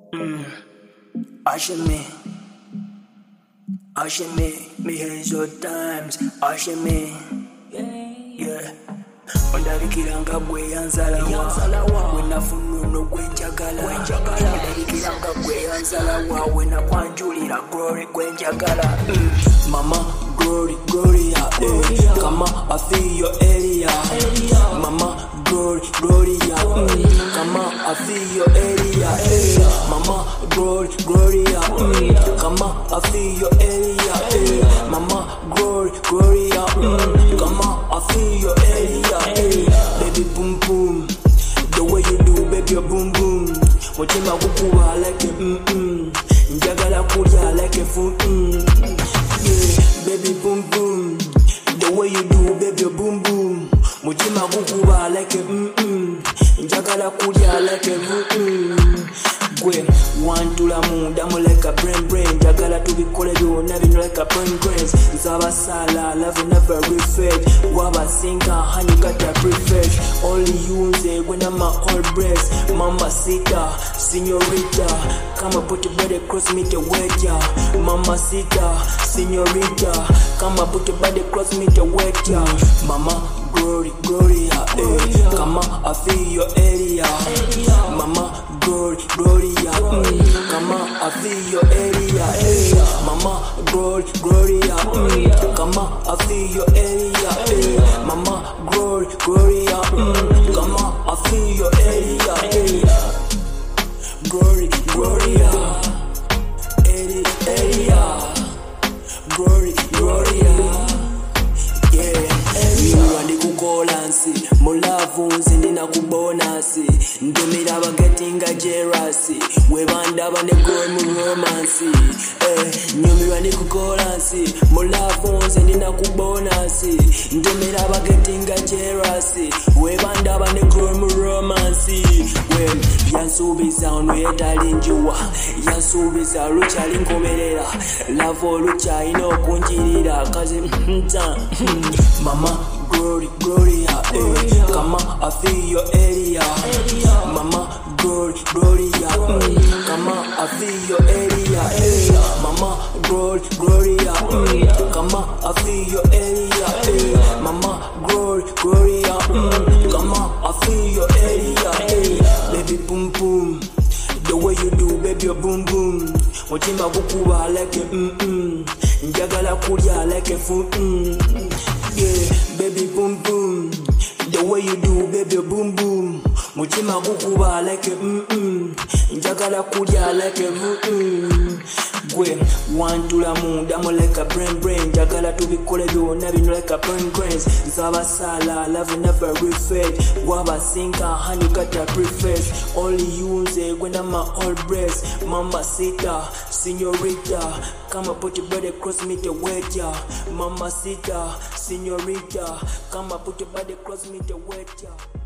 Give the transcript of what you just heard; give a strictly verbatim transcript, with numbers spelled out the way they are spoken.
Mm. Usher me, usher me, me hands your times, usher me, yeah. Ondabikiranga gwe yanzalawa, wenafununo gwenjagala. Ondabikiranga gwe yanzalawa, wenakwanjulira glory gwenjagala. Mm. Mama, glory, gloria, eh. Kama I feel your area. Mama, glory, gloria, mm. Kama I feel your area, eh. Mama, glory, gloria, mm. Kama I feel your area, eh. Mama, glory, gloria, mm. Kama I feel your area, eh. Baby boom boom, the way you do, baby your boom boom. Mutima gukuba like it, mm mm. Njagala kulya like a fool, mm. Yeah, baby boom boom, the way you do, baby your boom boom. Mutima gukuba like it, mm mm. Njagala kulya like a fool, mm. Gwe wantula munda mu like a brain brain. Njagala tubikole byonna bino like a brain grains. Nzaba sala love never refresh. Waba singa honey got a refresh. Only you nze when I'm all breast. Mama sita, señorita, come and put your body across me to wet ya. Mama sita, señorita, come and put your body across me to wet ya. Mama glory, gloria, eh. Come on, I feel your area. Mama glory, gloria, mm. Come on, I feel your area, eh. Mama glory, gloria, mm. Come on, I feel your area, eh. Mama glory, gloria, mm. Come on, I feel your area, eh. Glory, gloria, area, area. Glory, gloria, yeah. Area ndi kukola nsi, mulavu nsi ndina kubona nsi. Ndumira bagetinga jealousy, webandaba ne grow mu romance. Eh, nyumirwa ndi kukola nsi, mulavu nsi ndina kubona nsi. Ndumira bagetinga jealousy, webandaba ne grow mu romance. When yansubiza onwetali njuwa, yansubiza lukyali nkomerera, lavo lukyalina okunjirira kazi mta. Mama glory, gloria, eh. Come on, I feel your area. Mama glory, gloria, mm. Come on, I feel your area, eh. Mama glory, gloria, mm. Come on, I feel your area, eh. Mama glory, gloria, mm. Come on, I feel your area, eh. Baby boom boom, the way you do, baby your boom boom. Mutima gukuba like it, mm mm. Njagala kulya like a fool, mm. Yeah, baby boom boom, the way you do, baby your boom boom. Mutima gukuba like it, mm mm. Njagala kulya like a fool, mm. Gwe wantula munda mu like a brain brain. Njagala tubikole byonna bino like a brain grains. Nzaba sala love never refresh. Waba singa honey got a refresh. Only you nze when I'm all breast. Mama sita, señorita, come and put your body across me to wet ya. Mama sita, señorita, come and put your body across me to wet ya.